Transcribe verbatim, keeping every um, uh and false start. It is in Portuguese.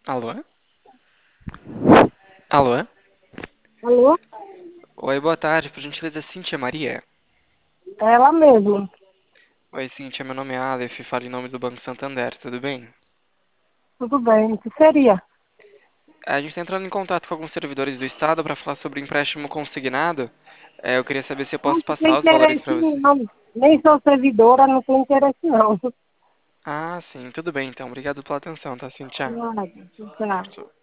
Alô? Alô? Alô? Oi, boa tarde. Por gentileza, Cíntia Maria? É ela mesmo. Oi, Cíntia, meu nome é Aleph, falo em nome do Banco Santander, tudo bem? Tudo bem. O que seria? A gente está entrando em contato com alguns servidores do Estado para falar sobre o empréstimo consignado. É, eu queria saber se eu Não posso tem passar os valores interesse para você. não. Nem sou servidora, não tem interesse não. Ah, sim, tudo bem então. Obrigado pela atenção, tá, Cíntia? Nada. Tá.